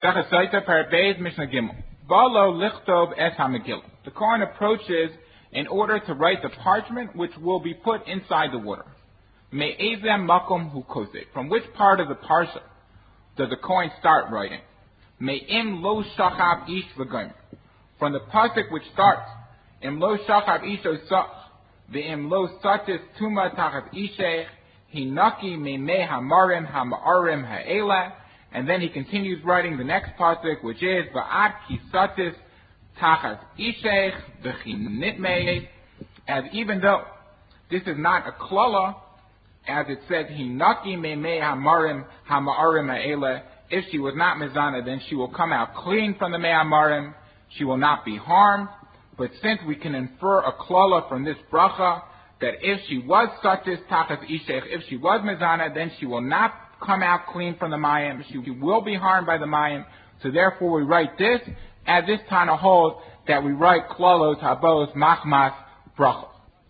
Sechasaita Parabez Mishnah Gimel. Balo lichtov es hamegillah. The Kohen approaches in order to write the parchment which will be put inside the water. Me'ezem makom hu koseh. From which part of the parsha does the Kohen start writing? Me'im lo shachav ish v'gomer. From the pasuk which starts, im lo shachav ish osach, ve'im lo satis tuma tachat ishech, hinaki me'meh hamarim hama'arim ha'ela. And then he continues writing the next pasuk, which is va'ad kisatis tachas ishech v'chinitmei. As even though this is not a klala, as it says, hinaki me'mei hamarim hama'arim ha'ela. If she was not mizana, then she will come out clean from the me'amarim. She will not be harmed. But since we can infer a klala from this bracha, that if she was satis tachas ishech, if she was mizana, then she will not come out clean from the mayim. She will be harmed by the mayim. So therefore we write this, as this Tana holds, that we write klalos habos machmas bracha.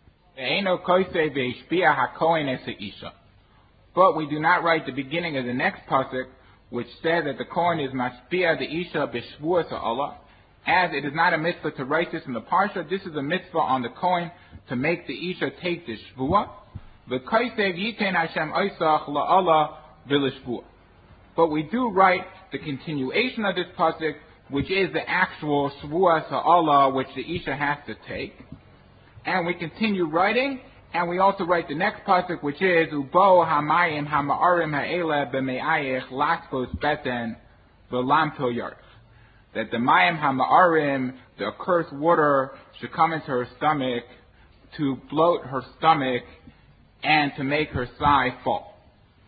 But we do not write the beginning of the next pasuk, which says that the Kohen is mashpia the isha b'shvuas ha'ala. As it is not a mitzvah to write this in the parsha, this is a mitzvah on the Kohen to make the isha take the shvuah. V'kaisev yiten Hashem oisach la'ala v'lishvuah. But we do write the continuation of this pasuk, which is the actual shvuas ha'ala, which the isha has to take. And we continue writing, and we also write the next pasuk, which is ubo hamayim hama'arim ha'ela b'me'ayich laskos beten v'lam pil yarich. That the mayim hama'arim, the accursed water, should come into her stomach to bloat her stomach and to make her thigh fall.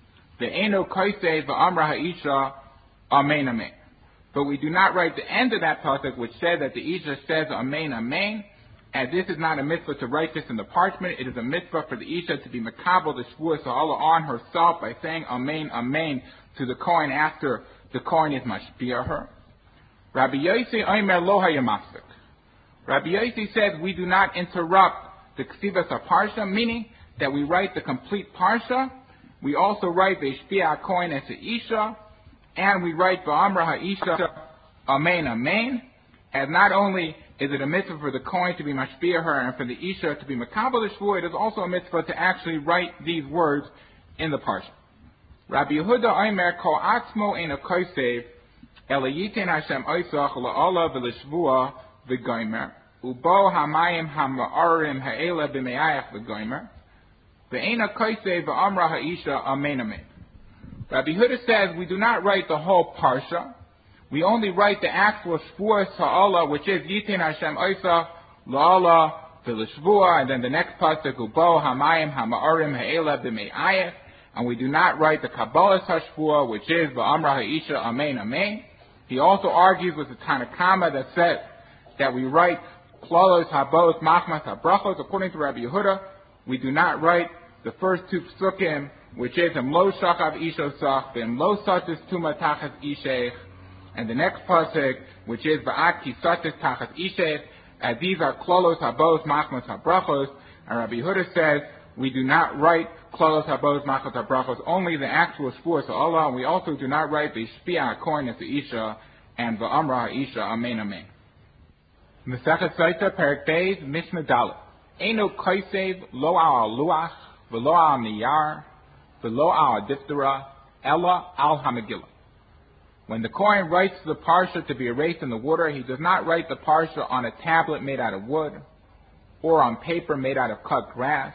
Ve'eno kaisei v'amra ha'isha amen amen. But we do not write the end of that pasuk, which says that the isha says amen amen. As this is not a mitzvah to write this in the parchment, it is a mitzvah for the isha to be makabel the shvuah ha'ala on herself by saying amen amen to the Kohen after the Kohen is mashpia her. Rabbi Yossi Omer lo hayamafsek. Rabbi Yossi said we do not interrupt the ksivas parsha, meaning that we write the complete parsha. We also write ve'shpia Kohen es isha, and we write va'amra ha'isha amen amen. As not only is it a mitzvah for the Kohen to be mashpia her and for the isha to be makabel the shvuah, it is also a mitzvah to actually write these words in the parsha. Rabbi Yehuda Omer kol atzmo ein a kosev ela yiten Hashem oisach la'ala v'lishvuah v'gomer ubo hamayim hama'arim ha'ela b'me'ayach v'gomer ve'ein a kosev v'amra ha'isha amen amen. Rabbi Yehuda says we do not write the whole parsha. We only write the actual shvuas ha'ala, which is yitin Hashem oisach la'ala v'lishvuah, and then the next pasuk ubo hamayim hama'arim ha'ela b'me'ayach. And we do not write the Kabbalah Hashvuah, which is Va'amra Ha'isha Amen Amen. He also argues with the Tanakama that says that we write Klalos Habos Machmas HaBrachos. According to Rabbi Yehuda, we do not write the first two psukim, which is Lo Shachav Ishosach, Lo Satis Tuma Tachas Ishech, and the next pasuk, which is Va'at Ki Satis Tachas Ishech, as these are Klalos Habos Machmas HaBrachos. And Rabbi Yehuda says we do not write Klalos Habos Machmas HaBrachos, only the actual Shvuas Allah, and we also do not write the Shpia HaKohen as the Isha and Va'amra Ha'isha Amen Amen. Mesechet Saita Perek Beis Mishnah Dalet. Eino Kaisev Lo Al Luach V'Lo Al Niyar V'Lo Al Diphthera Ella Al HaMegillah. When the Kohen writes the parsha to be erased in the water, he does not write the parsha on a tablet made out of wood, or on paper made out of cut grass,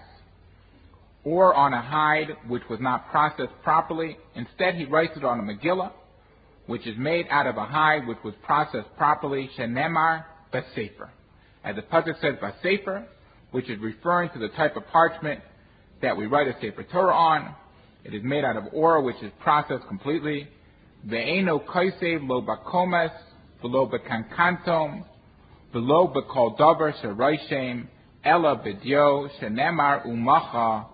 or on a hide which was not processed properly. Instead, he writes it on a Megillah, which is made out of a hide which was processed properly, shenemar b'sefer. As the pasuk says b'sefer, which is referring to the type of parchment that we write a Sefer Torah on. It is made out of ore, which is processed completely. Ve'eno kaisev lo bakomes, v'lo bekankantom, v'lo bekol davar sheroishem, ela b'dio, shenemar umacha,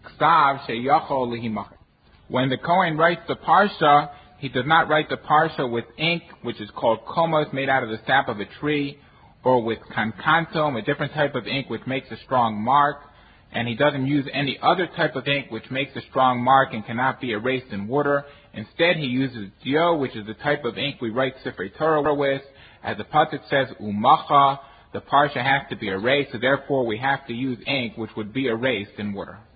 when the Kohen writes the parsha, he does not write the parsha with ink, which is called komos, made out of the sap of a tree, or with kankantom, a different type of ink which makes a strong mark. and he doesn't use any other type of ink which makes a strong mark and cannot be erased in water. Instead, he uses Dio, which is the type of ink we write Sefer Torah with. As the pasuk says, Umacha, the parsha has to be erased, so therefore we have to use ink which would be erased in water.